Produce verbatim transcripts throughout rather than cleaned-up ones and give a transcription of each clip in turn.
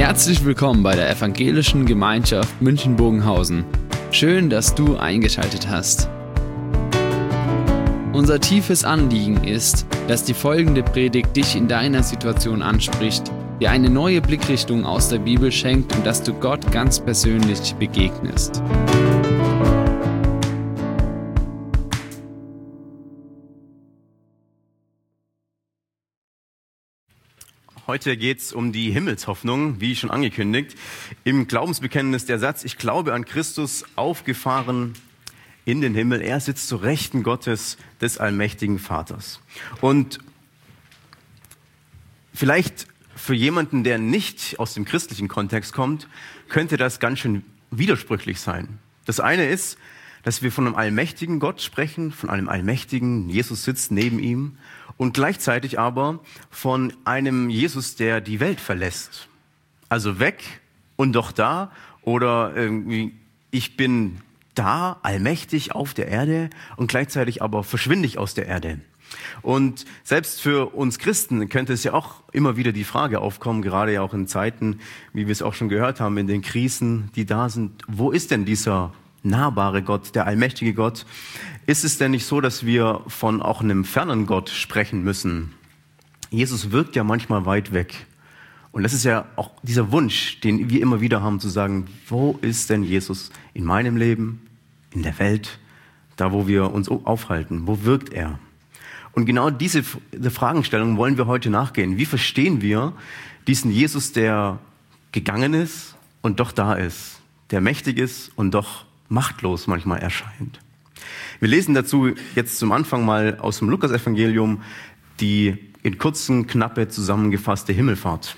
Herzlich willkommen bei der Evangelischen Gemeinschaft München-Bogenhausen. Schön, dass du eingeschaltet hast. Unser tiefes Anliegen ist, dass die folgende Predigt dich in deiner Situation anspricht, dir eine neue Blickrichtung aus der Bibel schenkt und dass du Gott ganz persönlich begegnest. Heute geht es um die Himmelshoffnung, wie schon angekündigt. Im Glaubensbekenntnis der Satz, ich glaube an Christus, aufgefahren in den Himmel. Er sitzt zu Rechten Gottes, des allmächtigen Vaters. Und vielleicht für jemanden, der nicht aus dem christlichen Kontext kommt, könnte das ganz schön widersprüchlich sein. Das eine ist, dass wir von einem allmächtigen Gott sprechen, von einem allmächtigen, Jesus sitzt neben ihm, und gleichzeitig aber von einem Jesus, der die Welt verlässt. Also weg und doch da, oder irgendwie, ich bin da, allmächtig auf der Erde, und gleichzeitig aber verschwinde ich aus der Erde. Und selbst für uns Christen könnte es ja auch immer wieder die Frage aufkommen, gerade ja auch in Zeiten, wie wir es auch schon gehört haben, in den Krisen, die da sind, wo ist denn dieser nahbare Gott, der allmächtige Gott? Ist es denn nicht so, dass wir von auch einem fernen Gott sprechen müssen? Jesus wirkt ja manchmal weit weg. Und das ist ja auch dieser Wunsch, den wir immer wieder haben, zu sagen, wo ist denn Jesus in meinem Leben, in der Welt, da wo wir uns aufhalten? Wo wirkt er? Und genau diese, diese Fragestellung wollen wir heute nachgehen. Wie verstehen wir diesen Jesus, der gegangen ist und doch da ist, der mächtig ist und doch machtlos manchmal erscheint? Wir lesen dazu jetzt zum Anfang mal aus dem Lukas-Evangelium die in kurzen, knappe zusammengefasste Himmelfahrt.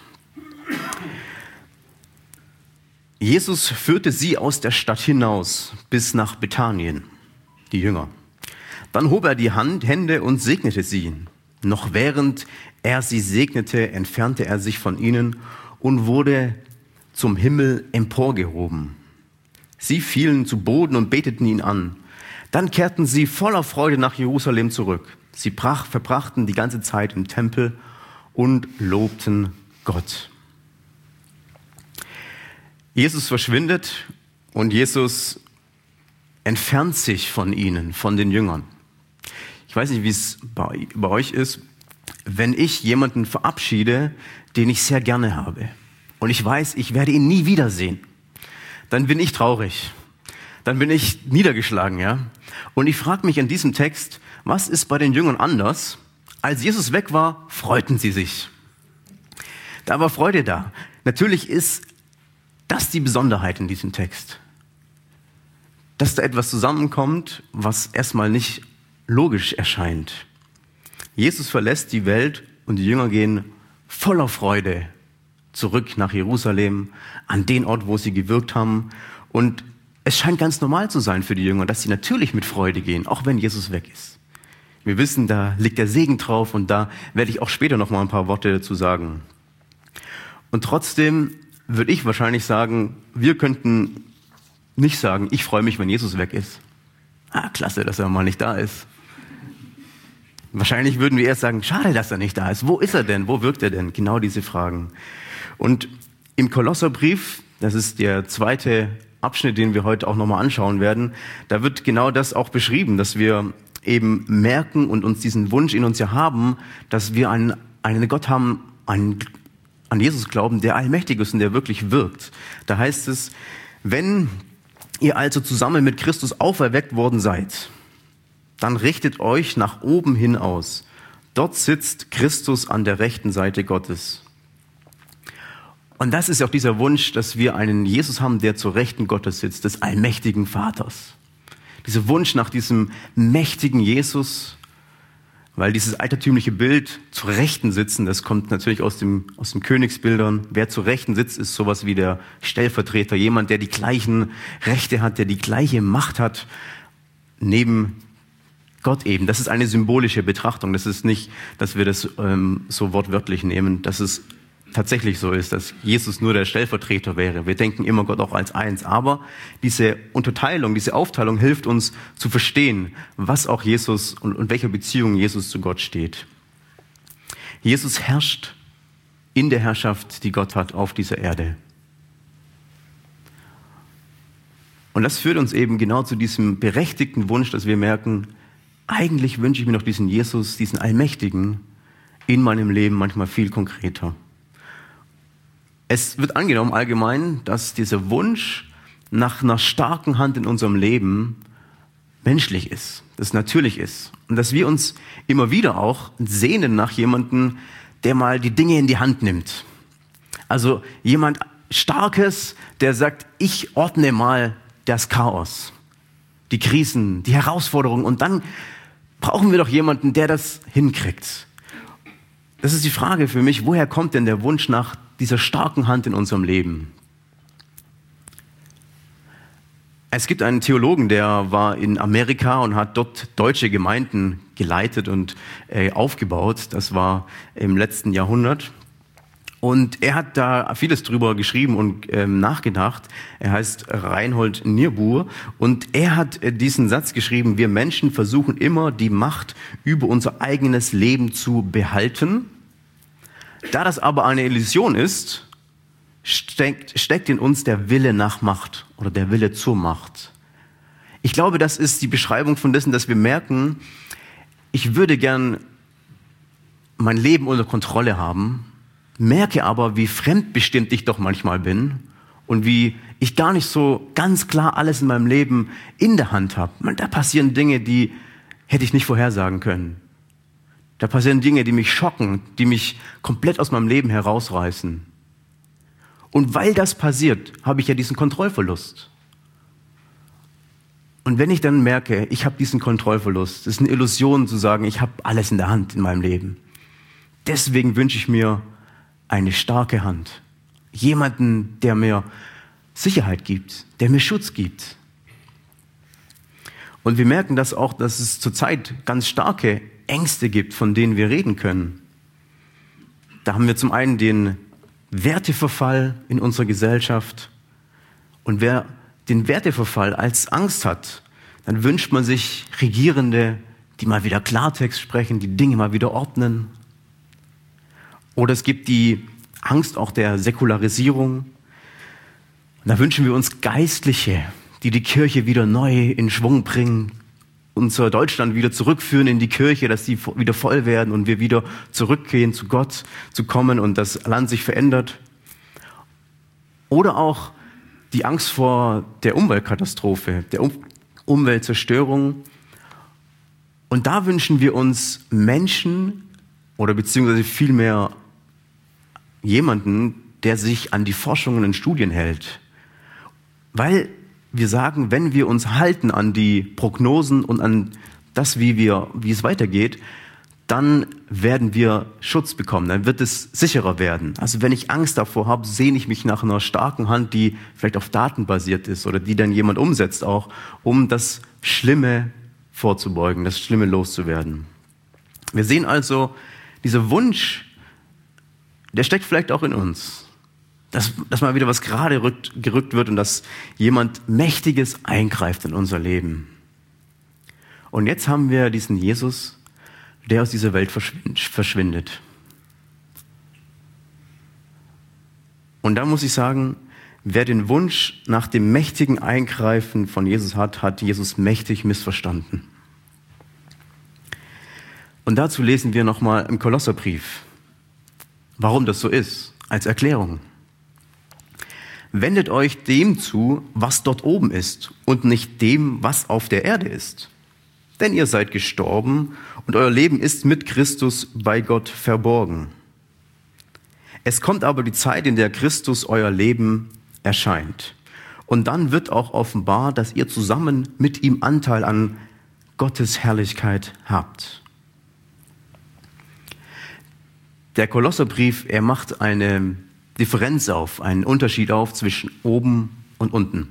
Jesus führte sie aus der Stadt hinaus bis nach Bethanien, die Jünger. Dann hob er die Hand, Hände und segnete sie. Noch während er sie segnete, entfernte er sich von ihnen und wurde zum Himmel emporgehoben. Sie fielen zu Boden und beteten ihn an. Dann kehrten sie voller Freude nach Jerusalem zurück. Sie brach, verbrachten die ganze Zeit im Tempel und lobten Gott. Jesus verschwindet und Jesus entfernt sich von ihnen, von den Jüngern. Ich weiß nicht, wie es bei, bei euch ist, wenn ich jemanden verabschiede, den ich sehr gerne habe und ich weiß, ich werde ihn nie wiedersehen, dann bin ich traurig. Dann bin ich niedergeschlagen, ja. Und ich frage mich in diesem Text, was ist bei den Jüngern anders? Als Jesus weg war, freuten sie sich. Da war Freude da. Natürlich ist das die Besonderheit in diesem Text. Dass da etwas zusammenkommt, was erstmal nicht logisch erscheint. Jesus verlässt die Welt und die Jünger gehen voller Freude zurück nach Jerusalem, an den Ort, wo sie gewirkt haben. Und es scheint ganz normal zu sein für die Jünger, dass sie natürlich mit Freude gehen, auch wenn Jesus weg ist. Wir wissen, da liegt der Segen drauf und da werde ich auch später noch mal ein paar Worte dazu sagen. Und trotzdem würde ich wahrscheinlich sagen, wir könnten nicht sagen, ich freue mich, wenn Jesus weg ist. Ah, klasse, dass er mal nicht da ist. Wahrscheinlich würden wir erst sagen, schade, dass er nicht da ist. Wo ist er denn? Wo wirkt er denn? Genau diese Fragen. Und im Kolosserbrief, das ist der zweite Abschnitt, den wir heute auch nochmal anschauen werden, da wird genau das auch beschrieben, dass wir eben merken und uns diesen Wunsch in uns ja haben, dass wir einen, einen Gott haben, einen, an Jesus glauben, der allmächtig ist und der wirklich wirkt. Da heißt es, wenn ihr also zusammen mit Christus auferweckt worden seid, dann richtet euch nach oben hin aus. Dort sitzt Christus an der rechten Seite Gottes. Und das ist auch dieser Wunsch, dass wir einen Jesus haben, der zur Rechten Gottes sitzt, des allmächtigen Vaters. Dieser Wunsch nach diesem mächtigen Jesus, weil dieses altertümliche Bild zur Rechten sitzen, das kommt natürlich aus dem, aus den Königsbildern. Wer zur Rechten sitzt, ist sowas wie der Stellvertreter, jemand, der die gleichen Rechte hat, der die gleiche Macht hat, neben Gott eben. Das ist eine symbolische Betrachtung. Das ist nicht, dass wir das ähm, so wortwörtlich nehmen, dass es tatsächlich so ist, dass Jesus nur der Stellvertreter wäre. Wir denken immer Gott auch als eins. Aber diese Unterteilung, diese Aufteilung hilft uns zu verstehen, was auch Jesus und, und welcher Beziehung Jesus zu Gott steht. Jesus herrscht in der Herrschaft, die Gott hat auf dieser Erde. Und das führt uns eben genau zu diesem berechtigten Wunsch, dass wir merken, eigentlich wünsche ich mir noch diesen Jesus, diesen Allmächtigen in meinem Leben manchmal viel konkreter. Es wird angenommen allgemein, dass dieser Wunsch nach einer starken Hand in unserem Leben menschlich ist, dass es natürlich ist. Und dass wir uns immer wieder auch sehnen nach jemandem, der mal die Dinge in die Hand nimmt. Also jemand Starkes, der sagt, ich ordne mal das Chaos, die Krisen, die Herausforderungen. Und dann brauchen wir doch jemanden, der das hinkriegt. Das ist die Frage für mich, woher kommt denn der Wunsch nach dieser starken Hand in unserem Leben? Es gibt einen Theologen, der war in Amerika und hat dort deutsche Gemeinden geleitet und äh, aufgebaut. Das war im letzten Jahrhundert. Und er hat da vieles drüber geschrieben und ähm, nachgedacht. Er heißt Reinhold Niebuhr und er hat äh, diesen Satz geschrieben: Wir Menschen versuchen immer, die Macht über unser eigenes Leben zu behalten. Da das aber eine Illusion ist, steckt, steckt in uns der Wille nach Macht oder der Wille zur Macht. Ich glaube, das ist die Beschreibung von dessen, dass wir merken, ich würde gern mein Leben unter Kontrolle haben, merke aber, wie fremdbestimmt ich doch manchmal bin und wie ich gar nicht so ganz klar alles in meinem Leben in der Hand habe. Da passieren Dinge, die hätte ich nicht vorhersagen können. Da passieren Dinge, die mich schocken, die mich komplett aus meinem Leben herausreißen. Und weil das passiert, habe ich ja diesen Kontrollverlust. Und wenn ich dann merke, ich habe diesen Kontrollverlust, es ist eine Illusion zu sagen, ich habe alles in der Hand in meinem Leben. Deswegen wünsche ich mir eine starke Hand. Jemanden, der mir Sicherheit gibt, der mir Schutz gibt. Und wir merken das auch, dass es zurzeit ganz starke Ängste gibt, von denen wir reden können. Da haben wir zum einen den Werteverfall in unserer Gesellschaft. Und wer den Werteverfall als Angst hat, dann wünscht man sich Regierende, die mal wieder Klartext sprechen, die Dinge mal wieder ordnen. Oder es gibt die Angst auch der Säkularisierung. Und da wünschen wir uns Geistliche, die die Kirche wieder neu in Schwung bringen, unser Deutschland wieder zurückführen in die Kirche, dass die wieder voll werden und wir wieder zurückgehen zu Gott, zu kommen und das Land sich verändert. Oder auch die Angst vor der Umweltkatastrophe, der um- Umweltzerstörung. Und da wünschen wir uns Menschen oder beziehungsweise vielmehr jemanden, der sich an die Forschungen und Studien hält. Weil wir sagen, wenn wir uns halten an die Prognosen und an das, wie wir, wie es weitergeht, dann werden wir Schutz bekommen, dann wird es sicherer werden. Also wenn ich Angst davor habe, sehne ich mich nach einer starken Hand, die vielleicht auf Daten basiert ist oder die dann jemand umsetzt auch, um das Schlimme vorzubeugen, das Schlimme loszuwerden. Wir sehen also, dieser Wunsch, der steckt vielleicht auch in uns. Dass, dass mal wieder was gerade rückt, gerückt wird und dass jemand Mächtiges eingreift in unser Leben. Und jetzt haben wir diesen Jesus, der aus dieser Welt verschwindet. Und da muss ich sagen, wer den Wunsch nach dem mächtigen Eingreifen von Jesus hat, hat Jesus mächtig missverstanden. Und dazu lesen wir nochmal im Kolosserbrief, warum das so ist, als Erklärung. Wendet euch dem zu, was dort oben ist und nicht dem, was auf der Erde ist. Denn ihr seid gestorben und euer Leben ist mit Christus bei Gott verborgen. Es kommt aber die Zeit, in der Christus euer Leben erscheint. Und dann wird auch offenbar, dass ihr zusammen mit ihm Anteil an Gottes Herrlichkeit habt. Der Kolosserbrief, er macht eine Differenz auf, einen Unterschied auf zwischen oben und unten.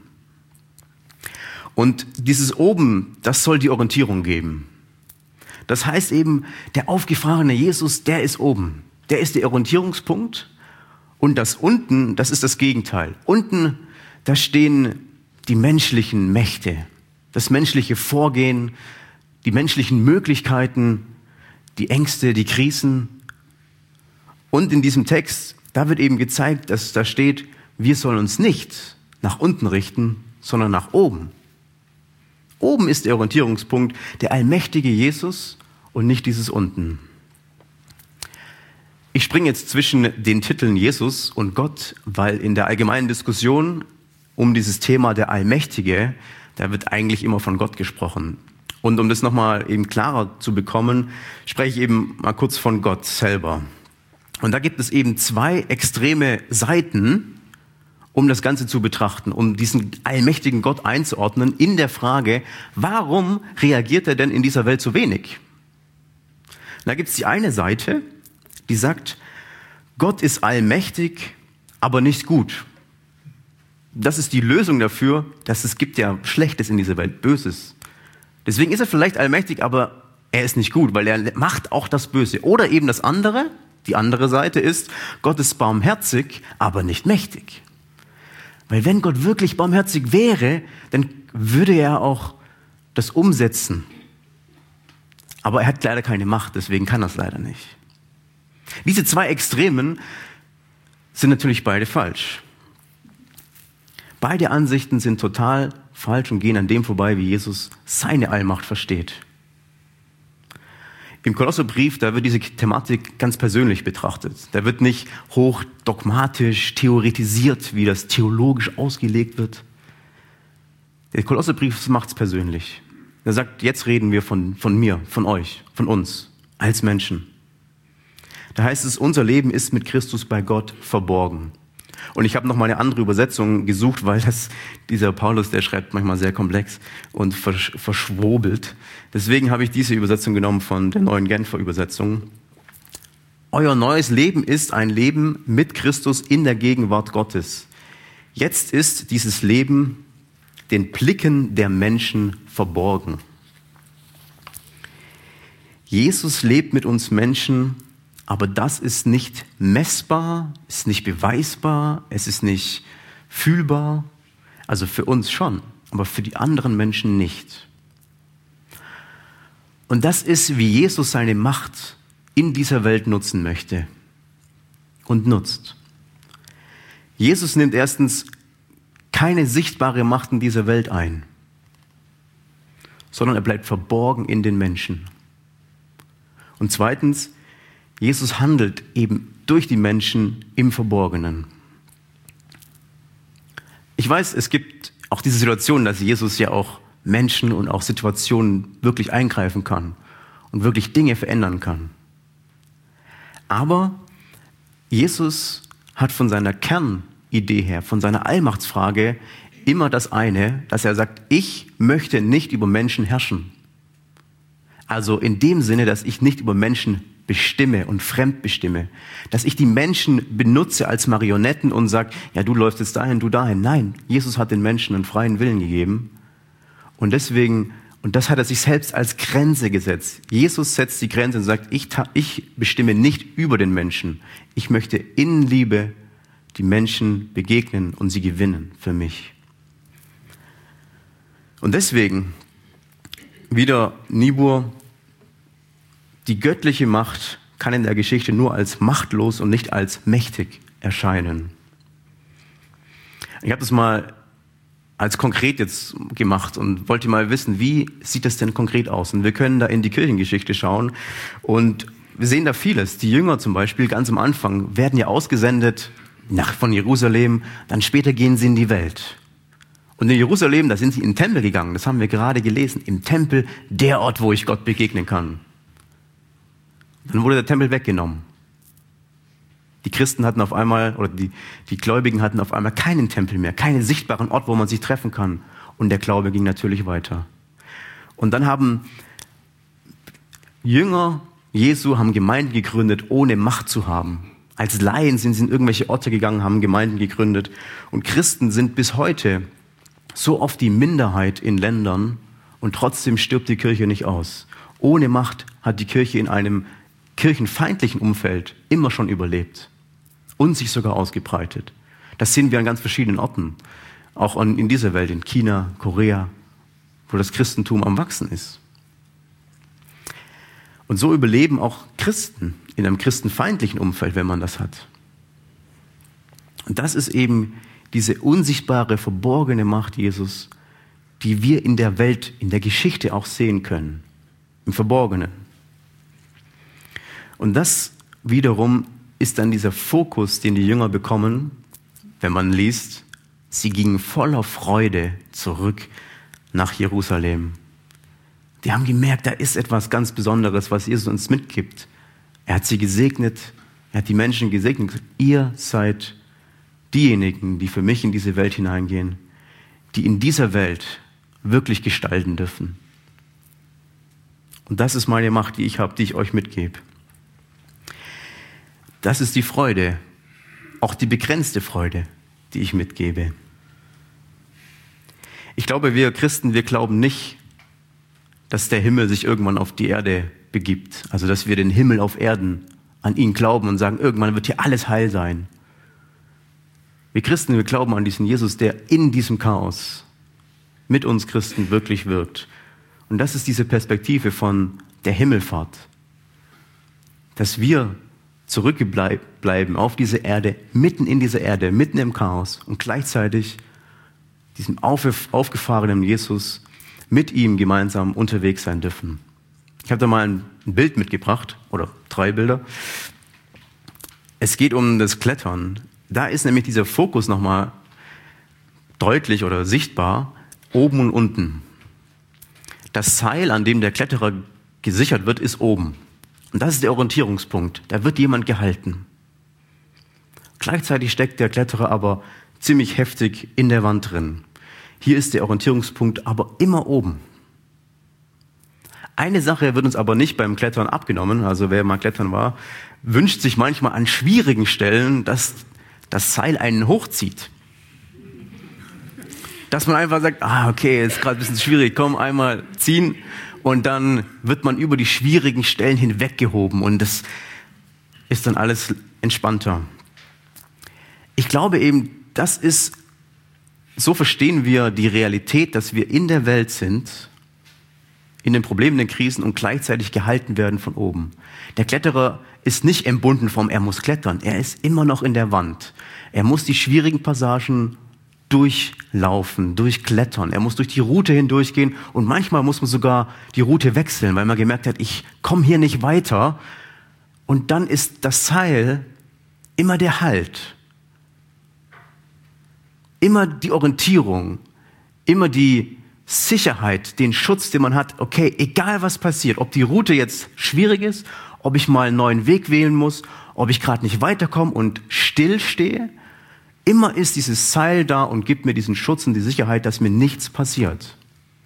Und dieses oben, das soll die Orientierung geben. Das heißt eben, der aufgefahrene Jesus, der ist oben. Der ist der Orientierungspunkt. Und das unten, das ist das Gegenteil. Unten, da stehen die menschlichen Mächte, das menschliche Vorgehen, die menschlichen Möglichkeiten, die Ängste, die Krisen. Und in diesem Text, da wird eben gezeigt, dass da steht, wir sollen uns nicht nach unten richten, sondern nach oben. Oben ist der Orientierungspunkt, der allmächtige Jesus und nicht dieses unten. Ich springe jetzt zwischen den Titeln Jesus und Gott, weil in der allgemeinen Diskussion um dieses Thema der Allmächtige, da wird eigentlich immer von Gott gesprochen. Und um das nochmal eben klarer zu bekommen, spreche ich eben mal kurz von Gott selber. Und da gibt es eben zwei extreme Seiten, um das Ganze zu betrachten, um diesen allmächtigen Gott einzuordnen in der Frage, warum reagiert er denn in dieser Welt so wenig? Da gibt es die eine Seite, die sagt, Gott ist allmächtig, aber nicht gut. Das ist die Lösung dafür, dass es gibt ja Schlechtes in dieser Welt, Böses. Deswegen ist er vielleicht allmächtig, aber er ist nicht gut, weil er macht auch das Böse. Oder eben das andere, die andere Seite ist, Gott ist barmherzig, aber nicht mächtig. Weil wenn Gott wirklich barmherzig wäre, dann würde er auch das umsetzen. Aber er hat leider keine Macht, deswegen kann er es leider nicht. Diese zwei Extremen sind natürlich beide falsch. Beide Ansichten sind total falsch und gehen an dem vorbei, wie Jesus seine Allmacht versteht. Im Kolosserbrief, da wird diese Thematik ganz persönlich betrachtet. Da wird nicht hoch dogmatisch theoretisiert, wie das theologisch ausgelegt wird. Der Kolosserbrief macht es persönlich. Er sagt, jetzt reden wir von, von mir, von euch, von uns, als Menschen. Da heißt es, unser Leben ist mit Christus bei Gott verborgen. Und ich habe noch mal eine andere Übersetzung gesucht, weil das, dieser Paulus, der schreibt manchmal sehr komplex und versch, verschwobelt. Deswegen habe ich diese Übersetzung genommen von der neuen Genfer Übersetzung. Euer neues Leben ist ein Leben mit Christus in der Gegenwart Gottes. Jetzt ist dieses Leben den Blicken der Menschen verborgen. Jesus lebt mit uns Menschen, aber das ist nicht messbar, ist nicht beweisbar, es ist nicht fühlbar. Also für uns schon, aber für die anderen Menschen nicht. Und das ist, wie Jesus seine Macht in dieser Welt nutzen möchte und nutzt. Jesus nimmt erstens keine sichtbare Macht in dieser Welt ein, sondern er bleibt verborgen in den Menschen. Und zweitens, Jesus handelt eben durch die Menschen im Verborgenen. Ich weiß, es gibt auch diese Situation, dass Jesus ja auch Menschen und auch Situationen wirklich eingreifen kann und wirklich Dinge verändern kann. Aber Jesus hat von seiner Kernidee her, von seiner Allmachtsfrage immer das eine, dass er sagt, ich möchte nicht über Menschen herrschen. Also in dem Sinne, dass ich nicht über Menschen bestimme und fremdbestimme, dass ich die Menschen benutze als Marionetten und sage, ja, du läufst jetzt dahin, du dahin. Nein, Jesus hat den Menschen einen freien Willen gegeben und deswegen, und das hat er sich selbst als Grenze gesetzt. Jesus setzt die Grenze und sagt, ich, ich bestimme nicht über den Menschen. Ich möchte in Liebe die Menschen begegnen und sie gewinnen für mich. Und deswegen, wieder Niebuhr, die göttliche Macht kann in der Geschichte nur als machtlos und nicht als mächtig erscheinen. Ich habe das mal als konkret jetzt gemacht und wollte mal wissen, wie sieht das denn konkret aus? Und wir können da in die Kirchengeschichte schauen und wir sehen da vieles. Die Jünger zum Beispiel, ganz am Anfang, werden ja ausgesendet nach, von Jerusalem, dann später gehen sie in die Welt. Und in Jerusalem, da sind sie in den Tempel gegangen, das haben wir gerade gelesen, im Tempel, der Ort, wo ich Gott begegnen kann. Dann wurde der Tempel weggenommen. Die Christen hatten auf einmal, oder die, die Gläubigen hatten auf einmal keinen Tempel mehr, keinen sichtbaren Ort, wo man sich treffen kann. Und der Glaube ging natürlich weiter. Und dann haben Jünger Jesu haben Gemeinden gegründet, ohne Macht zu haben. Als Laien sind sie in irgendwelche Orte gegangen, haben Gemeinden gegründet. Und Christen sind bis heute so oft die Minderheit in Ländern und trotzdem stirbt die Kirche nicht aus. Ohne Macht hat die Kirche in einem kirchenfeindlichen Umfeld immer schon überlebt und sich sogar ausgebreitet. Das sehen wir an ganz verschiedenen Orten, auch in dieser Welt, in China, Korea, wo das Christentum am Wachsen ist. Und so überleben auch Christen in einem christenfeindlichen Umfeld, wenn man das hat. Und das ist eben diese unsichtbare, verborgene Macht Jesus, die wir in der Welt, in der Geschichte auch sehen können, im Verborgenen. Und das wiederum ist dann dieser Fokus, den die Jünger bekommen, wenn man liest, sie gingen voller Freude zurück nach Jerusalem. Die haben gemerkt, da ist etwas ganz Besonderes, was Jesus uns mitgibt. Er hat sie gesegnet, er hat die Menschen gesegnet. Ihr seid diejenigen, die für mich in diese Welt hineingehen, die in dieser Welt wirklich gestalten dürfen. Und das ist meine Macht, die ich habe, die ich euch mitgebe. Das ist die Freude, auch die begrenzte Freude, die ich mitgebe. Ich glaube, wir Christen, wir glauben nicht, dass der Himmel sich irgendwann auf die Erde begibt. Also, dass wir den Himmel auf Erden an ihn glauben und sagen, irgendwann wird hier alles heil sein. Wir Christen, wir glauben an diesen Jesus, der in diesem Chaos mit uns Christen wirklich wirkt. Und das ist diese Perspektive von der Himmelfahrt. Dass wir zurückbleiben auf diese Erde, mitten in dieser Erde, mitten im Chaos und gleichzeitig diesem aufgefahrenen Jesus mit ihm gemeinsam unterwegs sein dürfen. Ich habe da mal ein Bild mitgebracht, oder drei Bilder. Es geht um das Klettern. Da ist nämlich dieser Fokus nochmal deutlich oder sichtbar, oben und unten. Das Seil, an dem der Kletterer gesichert wird, ist oben. Und das ist der Orientierungspunkt. Da wird jemand gehalten. Gleichzeitig steckt der Kletterer aber ziemlich heftig in der Wand drin. Hier ist der Orientierungspunkt aber immer oben. Eine Sache wird uns aber nicht beim Klettern abgenommen. Also wer mal klettern war, wünscht sich manchmal an schwierigen Stellen, dass das Seil einen hochzieht. Dass man einfach sagt, ah, okay, ist gerade ein bisschen schwierig, komm, einmal ziehen. Und dann wird man über die schwierigen Stellen hinweggehoben und das ist dann alles entspannter. Ich glaube eben, das ist, so verstehen wir die Realität, dass wir in der Welt sind, in den Problemen, den Krisen und gleichzeitig gehalten werden von oben. Der Kletterer ist nicht entbunden vom, er muss klettern, er ist immer noch in der Wand. Er muss die schwierigen Passagen durchlaufen, durchklettern. Er muss durch die Route hindurchgehen und manchmal muss man sogar die Route wechseln, weil man gemerkt hat, ich komme hier nicht weiter. Und dann ist das Seil immer der Halt, immer die Orientierung, immer die Sicherheit, den Schutz, den man hat. Okay, egal was passiert, ob die Route jetzt schwierig ist, ob ich mal einen neuen Weg wählen muss, ob ich gerade nicht weiterkomme und still stehe, immer ist dieses Seil da und gibt mir diesen Schutz und die Sicherheit, dass mir nichts passiert.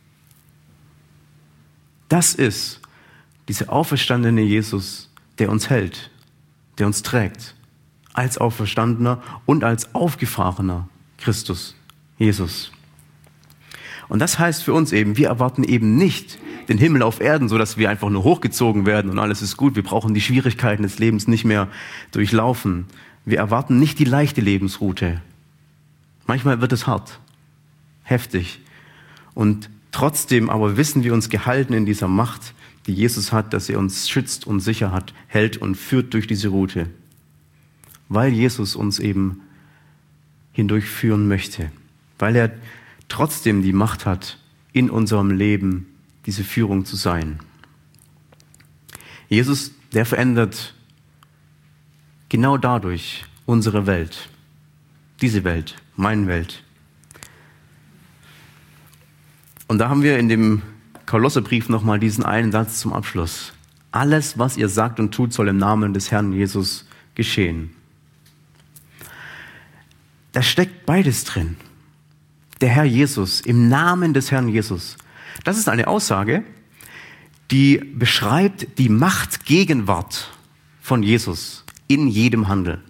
Das ist dieser auferstandene Jesus, der uns hält, der uns trägt, als auferstandener und als aufgefahrener Christus, Jesus. Und das heißt für uns eben, wir erwarten eben nicht den Himmel auf Erden, so dass wir einfach nur hochgezogen werden und alles ist gut. Wir brauchen die Schwierigkeiten des Lebens nicht mehr durchlaufen. Wir erwarten nicht die leichte Lebensroute. Manchmal wird es hart, heftig. Und trotzdem aber wissen wir uns gehalten in dieser Macht, die Jesus hat, dass er uns schützt und sicher hat, hält und führt durch diese Route. Weil Jesus uns eben hindurchführen möchte. Weil er trotzdem die Macht hat, in unserem Leben diese Führung zu sein. Jesus, der verändert genau dadurch unsere Welt, diese Welt, meine Welt. Und da haben wir in dem Kolosserbrief nochmal diesen einen Satz zum Abschluss. Alles, was ihr sagt und tut, soll im Namen des Herrn Jesus geschehen. Da steckt beides drin. Der Herr Jesus, im Namen des Herrn Jesus. Das ist eine Aussage, die beschreibt die Machtgegenwart von Jesus in jedem Handeln.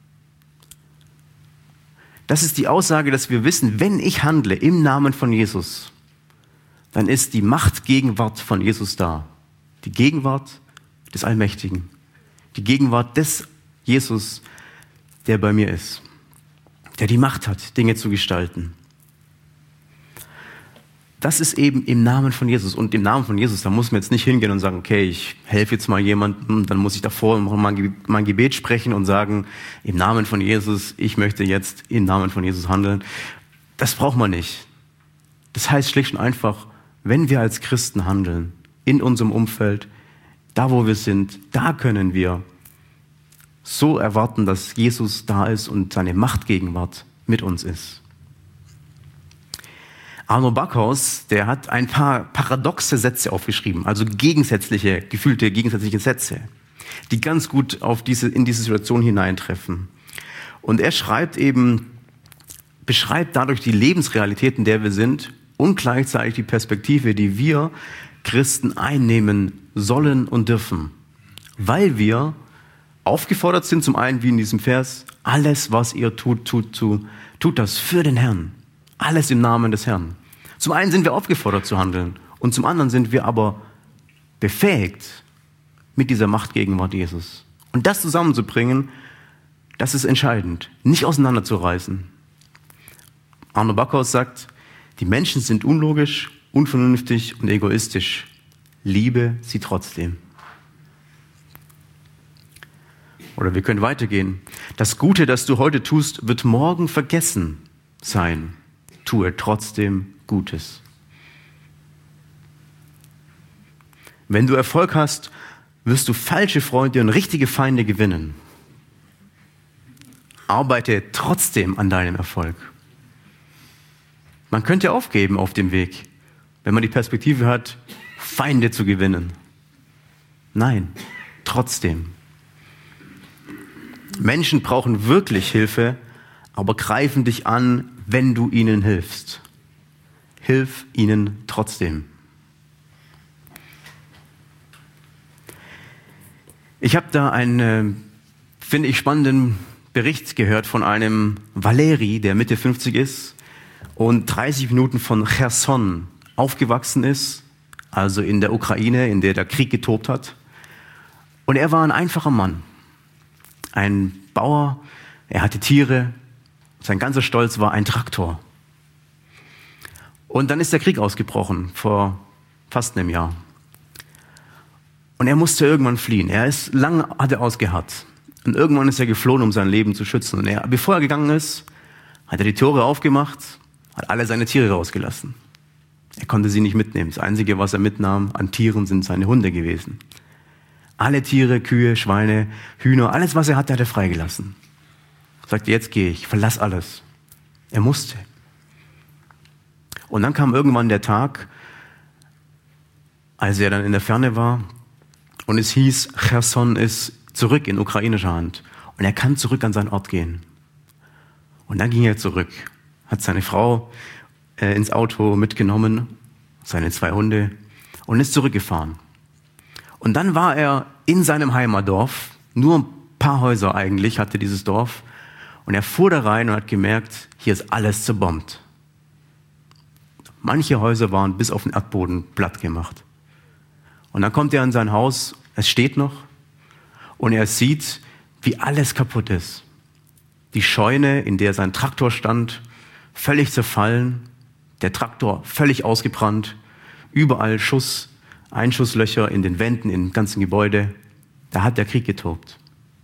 Das ist die Aussage, dass wir wissen, wenn ich handle im Namen von Jesus, dann ist die Machtgegenwart von Jesus da. Die Gegenwart des Allmächtigen. Die Gegenwart des Jesus, der bei mir ist. Der die Macht hat, Dinge zu gestalten. das ist eben im Namen von Jesus. Und im Namen von Jesus, da muss man jetzt nicht hingehen und sagen, okay, ich helfe jetzt mal jemandem, dann muss ich davor mein Gebet sprechen und sagen, im Namen von Jesus, ich möchte jetzt im Namen von Jesus handeln. Das braucht man nicht. Das heißt schlicht und einfach, wenn wir als Christen handeln, in unserem Umfeld, da wo wir sind, da können wir so erwarten, dass Jesus da ist und seine Machtgegenwart mit uns ist. Arno Backhaus, der hat ein paar paradoxe Sätze aufgeschrieben, also gegensätzliche, gefühlte gegensätzliche Sätze, die ganz gut auf diese, in diese Situation hineintreffen. Und er schreibt eben, beschreibt dadurch die Lebensrealität, in der wir sind und gleichzeitig die Perspektive, die wir Christen einnehmen sollen und dürfen, weil wir aufgefordert sind, zum einen wie in diesem Vers, alles, was ihr tut, tut, tut, tut das für den Herrn. Alles im Namen des Herrn. Zum einen sind wir aufgefordert zu handeln und zum anderen sind wir aber befähigt mit dieser Machtgegenwart Jesus. Und das zusammenzubringen, das ist entscheidend, nicht auseinanderzureißen. Arno Backhaus sagt, die Menschen sind unlogisch, unvernünftig und egoistisch. Liebe sie trotzdem. Oder wir können weitergehen. Das Gute, das du heute tust, wird morgen vergessen sein. Tue trotzdem Gutes. Wenn du Erfolg hast, wirst du falsche Freunde und richtige Feinde gewinnen. Arbeite trotzdem an deinem Erfolg. Man könnte aufgeben auf dem Weg, wenn man die Perspektive hat, Feinde zu gewinnen. Nein, trotzdem. Menschen brauchen wirklich Hilfe, aber greifen dich an, wenn du ihnen hilfst. Hilf ihnen trotzdem. Ich habe da einen, finde ich, spannenden Bericht gehört von einem Valeri, der Mitte fünfzig ist und dreißig Minuten von Cherson aufgewachsen ist, also in der Ukraine, in der der Krieg getobt hat. Und er war ein einfacher Mann. Ein Bauer, er hatte Tiere, sein ganzer Stolz war ein Traktor. Und dann ist der Krieg ausgebrochen, vor fast einem Jahr. Und er musste irgendwann fliehen. Er ist lange, hat er ausgeharrt. Und irgendwann ist er geflohen, um sein Leben zu schützen. Und er, bevor er gegangen ist, hat er die Tore aufgemacht, hat alle seine Tiere rausgelassen. Er konnte sie nicht mitnehmen. Das Einzige, was er mitnahm an Tieren, sind seine Hunde gewesen. Alle Tiere, Kühe, Schweine, Hühner, alles, was er hatte, hat er freigelassen. Er sagte, jetzt gehe ich, verlass alles. Er musste. Und dann kam irgendwann der Tag, als er dann in der Ferne war, und es hieß, Cherson ist zurück in ukrainischer Hand. Und er kann zurück an seinen Ort gehen. Und dann ging er zurück, hat seine Frau äh, ins Auto mitgenommen, seine zwei Hunde, und ist zurückgefahren. Und dann war er in seinem Heimatdorf, nur ein paar Häuser eigentlich hatte dieses Dorf, und er fuhr da rein und hat gemerkt, hier ist alles zerbombt. Manche Häuser waren bis auf den Erdboden platt gemacht. Und dann kommt er in sein Haus, es steht noch, und er sieht, wie alles kaputt ist. Die Scheune, in der sein Traktor stand, völlig zerfallen, der Traktor völlig ausgebrannt, überall Schuss, Einschusslöcher in den Wänden, im ganzen Gebäude. Da hat der Krieg getobt.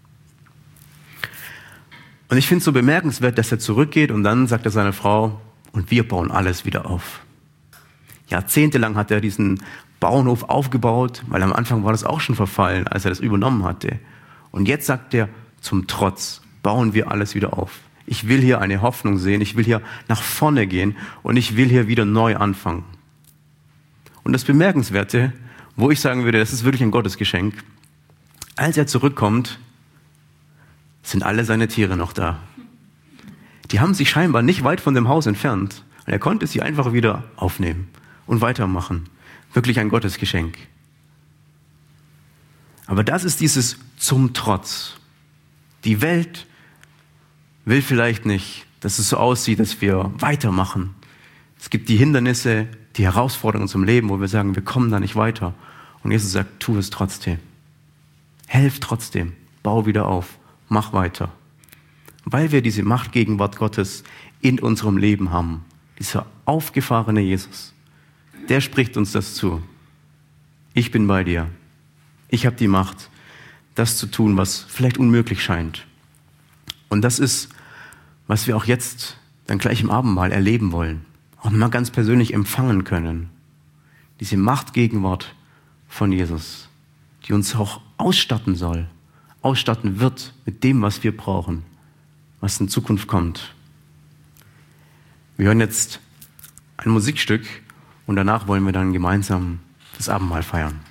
Und ich finde es so bemerkenswert, dass er zurückgeht und dann sagt er seiner Frau, und wir bauen alles wieder auf. Jahrzehntelang hat er diesen Bauernhof aufgebaut, weil am Anfang war das auch schon verfallen, als er das übernommen hatte. Und jetzt sagt er, zum Trotz bauen wir alles wieder auf. Ich will hier eine Hoffnung sehen, ich will hier nach vorne gehen und ich will hier wieder neu anfangen. Und das Bemerkenswerte, wo ich sagen würde, das ist wirklich ein Gottesgeschenk, als er zurückkommt, sind alle seine Tiere noch da. Die haben sich scheinbar nicht weit von dem Haus entfernt. Und er konnte sie einfach wieder aufnehmen und weitermachen. Wirklich ein Gottesgeschenk. Aber das ist dieses zum Trotz. Die Welt will vielleicht nicht, dass es so aussieht, dass wir weitermachen. Es gibt die Hindernisse, die Herausforderungen zum Leben, wo wir sagen, wir kommen da nicht weiter. Und Jesus sagt, tu es trotzdem. Helf trotzdem. Bau wieder auf. Mach weiter. Weil wir diese Machtgegenwart Gottes in unserem Leben haben. Dieser aufgefahrene Jesus. der spricht uns das zu. Ich bin bei dir. Ich habe die Macht, das zu tun, was vielleicht unmöglich scheint. Und das ist, was wir auch jetzt dann gleich im Abendmahl erleben wollen. Auch mal ganz persönlich empfangen können. Diese Machtgegenwart von Jesus, die uns auch ausstatten soll, ausstatten wird mit dem, was wir brauchen, was in Zukunft kommt. Wir hören jetzt ein Musikstück und danach wollen wir dann gemeinsam das Abendmahl feiern.